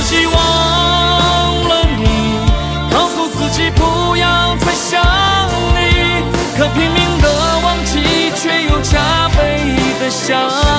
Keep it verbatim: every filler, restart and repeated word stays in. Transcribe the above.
自己忘了你，告诉自己不要再想你，可拼命的忘记，却又加倍的想。